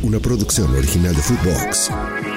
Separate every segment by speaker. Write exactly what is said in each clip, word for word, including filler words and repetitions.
Speaker 1: una producción original de Footbox.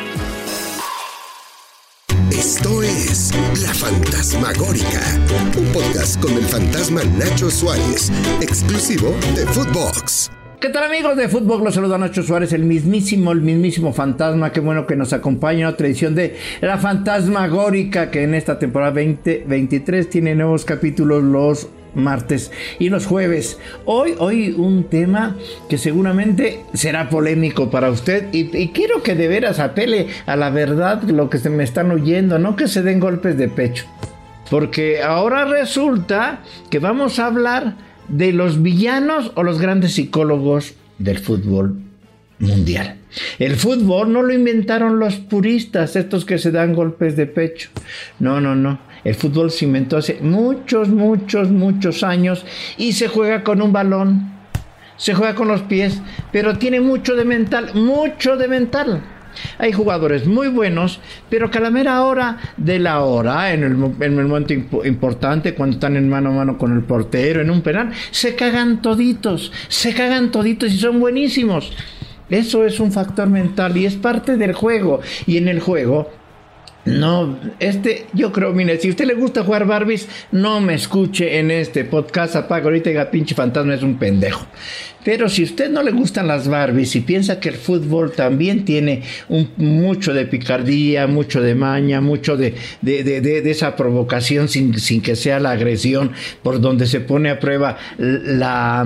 Speaker 1: Esto es La Fantasmagórica, un podcast con el fantasma Nacho Suárez, exclusivo de Footbox.
Speaker 2: ¿Qué tal, amigos de Footbox? Los saluda Nacho Suárez, el mismísimo, el mismísimo fantasma. Qué bueno que nos acompaña en otra edición de La Fantasmagórica, que en esta temporada veinte veintitrés tiene nuevos capítulos los martes y los jueves. Hoy, hoy un tema que seguramente será polémico para usted y, y quiero que de veras apele a la verdad lo que se me están oyendo, no que se den golpes de pecho. Porque ahora resulta que vamos a hablar de los villanos o los grandes psicólogos del fútbol mundial. El fútbol no lo inventaron los puristas, estos que se dan golpes de pecho. No, no, no. El fútbol se inventó hace muchos, muchos, muchos años y se juega con un balón, se juega con los pies, pero tiene mucho de mental, mucho de mental. Hay jugadores muy buenos, pero que a la mera hora de la hora, en el, en el momento imp- importante, cuando están en mano a mano con el portero, en un penal, se cagan toditos, se cagan toditos y son buenísimos. Eso es un factor mental y es parte del juego. Y en el juego, no, este, yo creo, mire, si a usted le gusta jugar Barbies, no me escuche en este podcast, apaga ahorita y diga, pinche fantasma es un pendejo. Pero si a usted no le gustan las Barbies y piensa que el fútbol también tiene un, mucho de picardía, mucho de maña, mucho de, de, de, de, de esa provocación sin, sin que sea la agresión, por donde se pone a prueba la...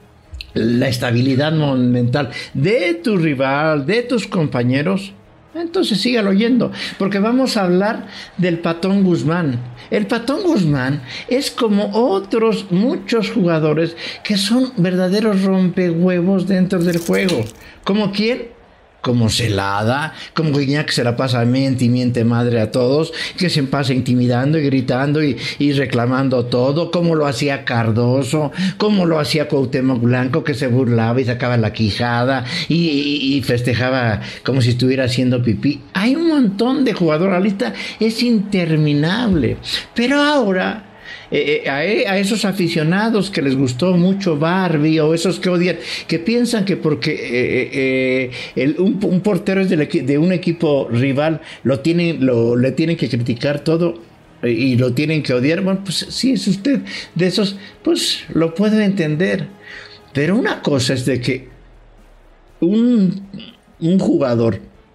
Speaker 2: la estabilidad mental de tu rival, de tus compañeros, entonces sígalo oyendo, porque vamos a hablar del Patón Guzmán. El Patón Guzmán es como otros muchos jugadores que son verdaderos rompehuevos dentro del juego. ¿Como quién? Como Celada, como Guiñac, que se la pasa miente y miente madre a todos, que se pasa intimidando y gritando y, y reclamando todo, como lo hacía Cardoso, como lo hacía Cuauhtémoc Blanco, que se burlaba y sacaba la quijada y, y, y festejaba como si estuviera haciendo pipí. Hay un montón de jugadores, la lista es interminable, pero ahora... Eh, a, a esos aficionados que les gustó mucho Barbie o esos que odian, que piensan que porque eh, eh, el, un, un portero es de, de un equipo rival lo tienen, lo, le tienen que criticar todo y lo tienen que odiar. Bueno, pues si es usted de esos, pues lo puedo entender, pero una cosa es de que un, un jugador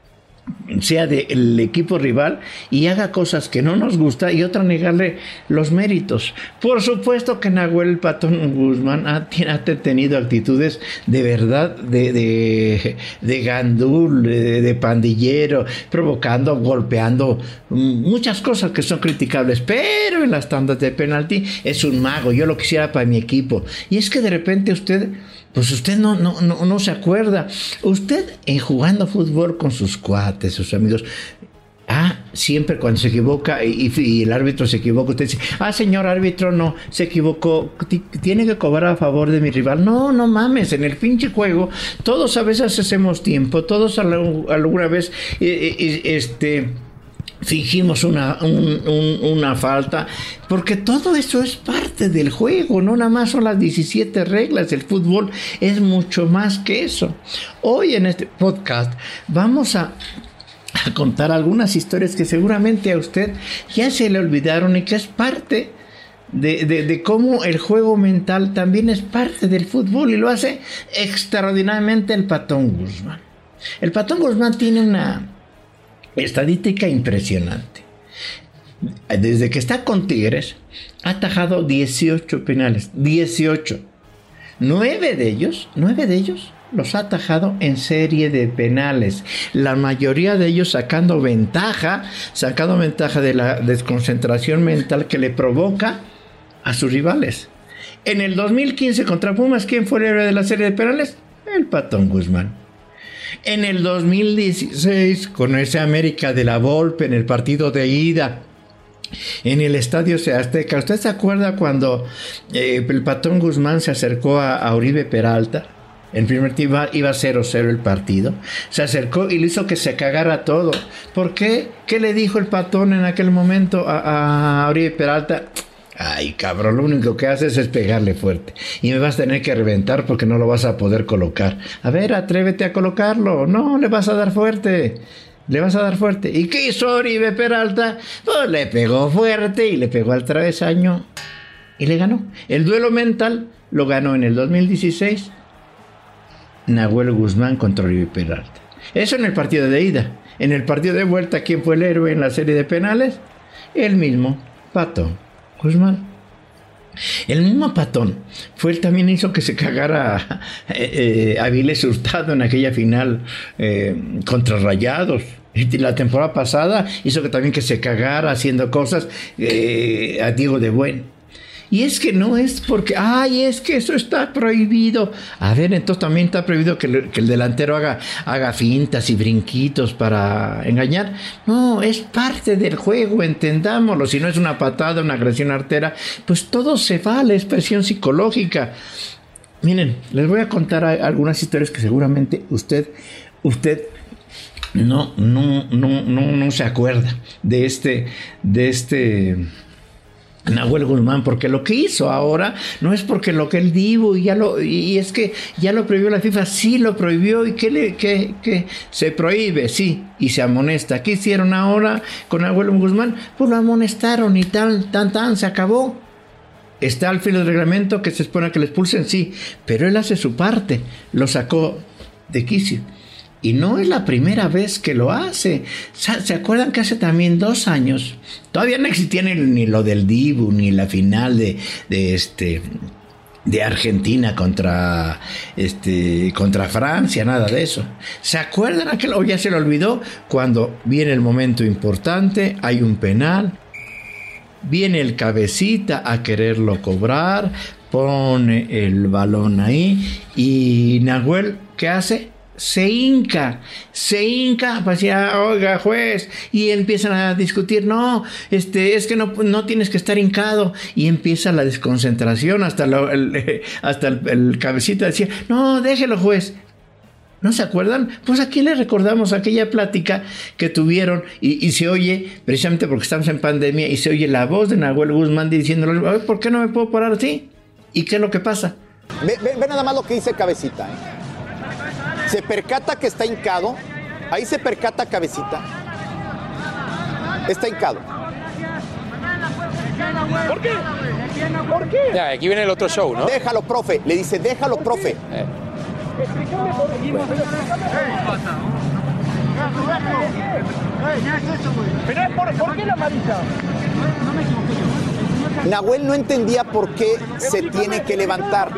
Speaker 2: sea del equipo rival y haga cosas que no nos gusta, y otra negarle los méritos. Por supuesto que Nahuel el Patón Guzmán ha, ha tenido actitudes de verdad de, de, de gandul, de, de pandillero, provocando, golpeando, muchas cosas que son criticables, pero en las tandas de penalti es un mago. Yo lo quisiera para mi equipo. Y es que de repente usted Pues usted no, no, no, no se acuerda. Usted en jugando fútbol con sus cuates, sus amigos, ah, siempre cuando se equivoca y, y el árbitro se equivoca, usted dice, ah, señor árbitro, no, se equivocó, t- tiene que cobrar a favor de mi rival. No, no mames, en el pinche juego, todos a veces hacemos tiempo, todos alguna vez, eh, eh, este... fingimos una, un, un, una falta, porque todo eso es parte del juego, no nada más son las diecisiete reglas. El fútbol es mucho más que eso. Hoy en este podcast vamos a, a contar algunas historias que seguramente a usted ya se le olvidaron y que es parte de, de, de cómo el juego mental también es parte del fútbol, y lo hace extraordinariamente el Patón Guzmán. El Patón Guzmán tiene una estadística impresionante. Desde que está con Tigres ha atajado dieciocho penales, dieciocho. Nueve de ellos, nueve de ellos los ha atajado en serie de penales. La mayoría de ellos sacando ventaja, sacando ventaja de la desconcentración mental que le provoca a sus rivales. En el dos mil quince contra Pumas, ¿quién fue el héroe de la serie de penales? El Patón Guzmán. En el dos mil dieciséis, con ese América de la Volpe en el partido de ida en el Estadio Azteca, ¿usted se acuerda cuando eh, el Patón Guzmán se acercó a, a Oribe Peralta? En primer tiempo iba cero cero el partido. Se acercó y le hizo que se cagara todo. ¿Por qué? ¿Qué le dijo el Patón en aquel momento a, a Oribe Peralta? Ay, cabrón, lo único que haces es pegarle fuerte. Y me vas a tener que reventar porque no lo vas a poder colocar. A ver, atrévete a colocarlo. No, le vas a dar fuerte. Le vas a dar fuerte. ¿Y qué hizo Oribe Peralta? Pues le pegó fuerte y le pegó al travesaño. Y le ganó. El duelo mental lo ganó en el dos mil dieciséis Nahuel Guzmán contra Oribe Peralta. Eso en el partido de ida. En el partido de vuelta, ¿quién fue el héroe en la serie de penales? El mismo Patón Guzmán. El mismo Patón fue él también hizo que se cagara eh, eh, Avilés Hurtado en aquella final eh, contra Rayados. Y la temporada pasada hizo que también que se cagara haciendo cosas eh, a Diego de Buen. Y es que no es porque, ay, es que eso está prohibido. A ver, entonces también está prohibido que, le, que el delantero haga, haga fintas y brinquitos para engañar. No, es parte del juego, entendámoslo. Si no es una patada, una agresión artera, pues todo se vale, es presión psicológica. Miren, les voy a contar algunas historias que seguramente usted, usted no, no, no, no, no se acuerda de este, de este... Nahuel Guzmán, porque lo que hizo ahora no es porque lo que él dijo y ya lo y es que ya lo prohibió la FIFA, sí lo prohibió y que le que, que se prohíbe, sí, y se amonesta. ¿Qué hicieron ahora con Nahuel Guzmán? Pues lo amonestaron y tan tan tan se acabó. Está al filo del reglamento que se expone a que le expulsen, sí, pero él hace su parte, lo sacó de quicio. Y no es la primera vez que lo hace. ¿Se acuerdan que hace también dos años? Todavía no existía ni, ni lo del Dibu, ni la final de, de este de Argentina contra este contra Francia, nada de eso. ¿Se acuerdan aquel? O ya se lo olvidó, cuando viene el momento importante, hay un penal, viene el cabecita a quererlo cobrar, pone el balón ahí y Nahuel, ¿qué hace? Se hinca, se hinca, pues ya, oiga, juez, y empiezan a discutir, no, este, es que no, no tienes que estar hincado, y empieza la desconcentración, hasta, lo, el, hasta el, el cabecita decía, no, déjelo, juez. ¿No se acuerdan? Pues aquí les recordamos aquella plática que tuvieron, y, y se oye, precisamente porque estamos en pandemia, y se oye la voz de Nahuel Guzmán diciéndole, ¿por qué no me puedo parar así? ¿Y qué es lo que pasa?
Speaker 3: Ve, ve, ve nada más lo que dice cabecita, ¿eh? Se percata que está hincado. Ahí se percata cabecita. Está hincado.
Speaker 4: ¿Por qué? ¿Por qué?
Speaker 5: Ya, aquí viene el otro show, ¿no?
Speaker 3: Déjalo, profe. Le dice, déjalo, profe.
Speaker 5: Eh.
Speaker 4: Explícame por qué. Pero ¿por, ¿por qué la amarilla?
Speaker 3: Nahuel no entendía por qué se tiene que levantar.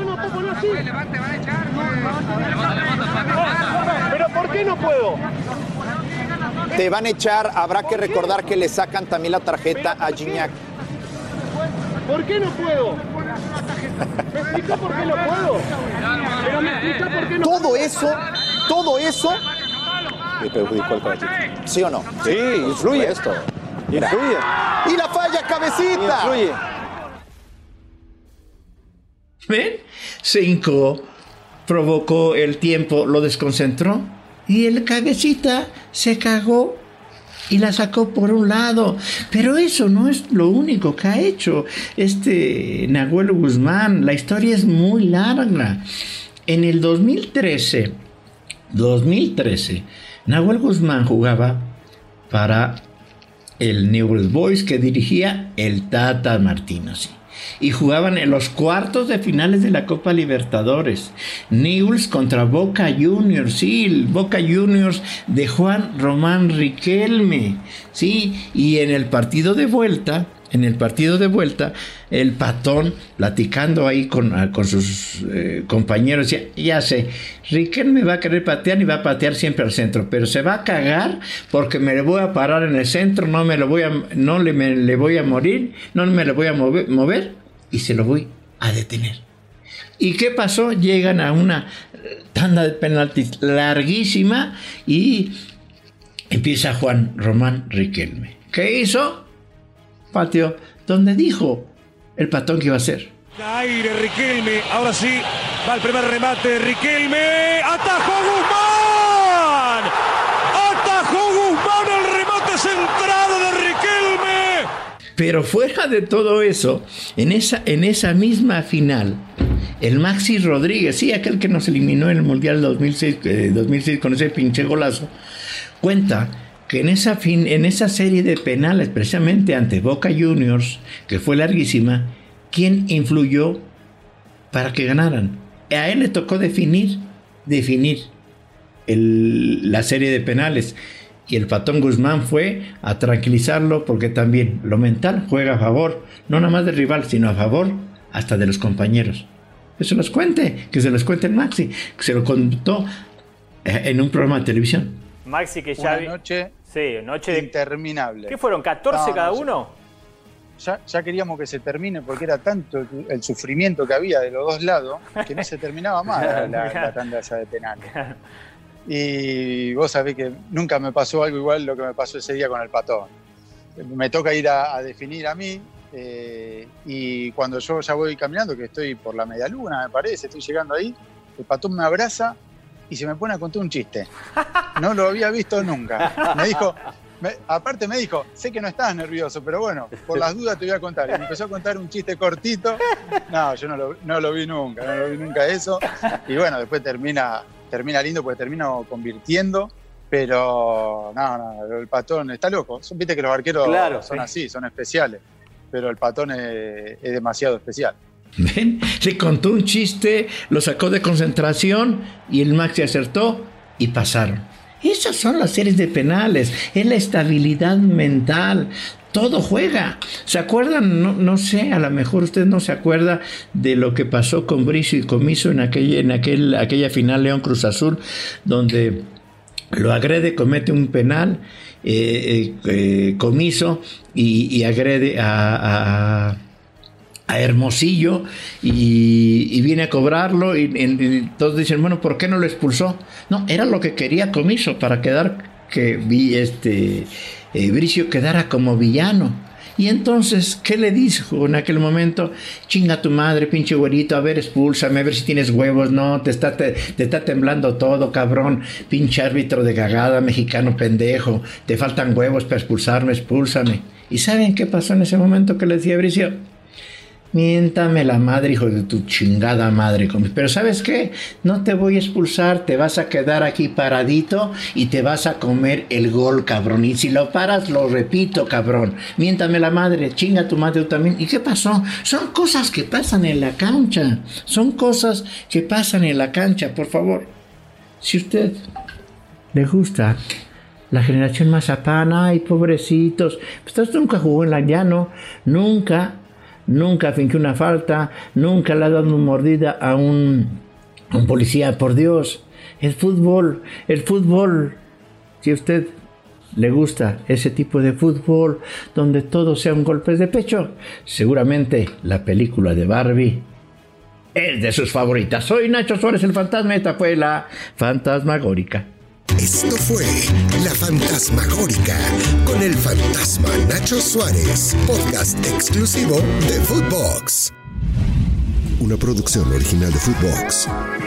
Speaker 4: ¿Pero por qué no puedo?
Speaker 3: Te van a echar, habrá que recordar que le sacan también la tarjeta a Gignac.
Speaker 4: ¿Por qué no puedo? ¿Me explica por qué no puedo? Pero me explica por qué no
Speaker 3: Todo eso, todo eso,
Speaker 5: Le perjudicó al cabecita.
Speaker 3: ¿sí o no?
Speaker 5: Sí, influye esto. Influye.
Speaker 3: Y la falla cabecita.
Speaker 5: Influye.
Speaker 2: ¿Ven? Se hincó, provocó el tiempo, lo desconcentró y el cabecita se cagó y la sacó por un lado. Pero eso no es lo único que ha hecho este Nahuel Guzmán. La historia es muy larga. En el dos mil trece, Nahuel Guzmán jugaba para el Newell's Boys que dirigía el Tata Martino, sí. Y jugaban en los cuartos de finales de la Copa Libertadores. Newell's contra Boca Juniors, sí, el Boca Juniors de Juan Román Riquelme, sí, y en el partido de vuelta, en el partido de vuelta, el Patón, platicando ahí con, con sus eh, compañeros, ya, ya sé, Riquelme va a querer patear y va a patear siempre al centro, pero se va a cagar porque me le voy a parar en el centro, no me lo voy a, no le, me, le voy a morir, no me le voy a mover, mover y se lo voy a detener. ¿Y qué pasó? Llegan a una tanda de penaltis larguísima y empieza Juan Román Riquelme. ¿Qué hizo? Patio, donde dijo el Patón que iba a hacer.
Speaker 6: Aire Riquelme, ahora sí, va el primer remate, Riquelme, atajó Guzmán, atajó Guzmán el remate centrado de Riquelme.
Speaker 2: Pero fuera de todo eso, en esa, en esa misma final, el Maxi Rodríguez, sí, aquel que nos eliminó en el Mundial dos mil seis, eh, dos mil seis con ese pinche golazo, cuenta que en esa, fin, en esa serie de penales, precisamente ante Boca Juniors, que fue larguísima, ¿quién influyó para que ganaran? A él le tocó definir, definir el, la serie de penales. Y el Patón Guzmán fue a tranquilizarlo, porque también lo mental juega a favor, no nada más del rival, sino a favor hasta de los compañeros. Que se los cuente, que se los cuente el Maxi, que se lo contó en un programa de televisión.
Speaker 7: Maxi, que ya...
Speaker 8: Una noche,
Speaker 7: sí, noche de...
Speaker 8: interminable.
Speaker 7: ¿Qué fueron, catorce
Speaker 8: no,
Speaker 7: cada
Speaker 8: no,
Speaker 7: uno?
Speaker 8: Ya, ya queríamos que se termine, porque era tanto el, el sufrimiento que había de los dos lados, que no se terminaba más la, la, la tanda esa de penales. Y vos sabés que nunca me pasó algo igual lo que me pasó ese día con el Patón. Me toca ir a, a definir a mí, eh, y cuando yo ya voy caminando, que estoy por la media luna, me parece, estoy llegando ahí, el Patón me abraza y se me pone a contar un chiste. No lo había visto nunca. Me dijo, me, aparte me dijo, sé que no estás nervioso, pero bueno, por las dudas te voy a contar. Y me empezó a contar un chiste cortito. No, yo no lo, no lo vi nunca, no lo vi nunca eso. Y bueno, después termina... termina lindo porque termino convirtiendo, pero no, no, el Patón está loco. Viste que los arqueros claro, son sí. así, son especiales, pero el Patón es, es demasiado especial.
Speaker 2: ¿Ven? Le contó un chiste, lo sacó de concentración y el Maxi acertó y pasaron. Esas son las series de penales, es la estabilidad mental. Todo juega. ¿Se acuerdan? No, no sé, a lo mejor usted no se acuerda de lo que pasó con Bricio y Comiso en, aquel, en aquel, aquella final León Cruz Azul, donde lo agrede, comete un penal, eh, eh, Comiso, y, y agrede a, a, a Hermosillo, y, y viene a cobrarlo, y, y todos dicen, bueno, ¿por qué no lo expulsó? No, era lo que quería Comiso, para quedar que vi este... Eh, Bricio quedara como villano. Y entonces, ¿qué le dijo en aquel momento? Chinga tu madre, pinche güerito, a ver, expúlsame, a ver si tienes huevos. No, te está, te, te está temblando todo, cabrón. Pinche árbitro de cagada, mexicano pendejo. Te faltan huevos para expulsarme, expúlsame. ¿Y saben qué pasó en ese momento que le decía Bricio? Miéntame la madre, hijo de tu chingada madre. Pero ¿sabes qué? No te voy a expulsar, te vas a quedar aquí paradito y te vas a comer el gol, cabrón. Y si lo paras, lo repito, cabrón. Miéntame la madre, chinga tu madre tú también. ¿Y qué pasó? Son cosas que pasan en la cancha. Son cosas que pasan en la cancha, por favor. Si usted le gusta la generación Mazapán, ay, pobrecitos. Pues usted nunca jugó en la llano, nunca... Nunca fingió una falta, nunca le ha dado una mordida a un, a un policía, por Dios. El fútbol, el fútbol, si a usted le gusta ese tipo de fútbol, donde todo sea un golpe de pecho, seguramente la película de Barbie es de sus favoritas. Soy Nacho Suárez, el fantasma, esta fue la Fantasmagórica.
Speaker 1: Esto fue La Fantasmagórica con el fantasma Nacho Suárez, podcast exclusivo de Footbox. Una producción original de Footbox.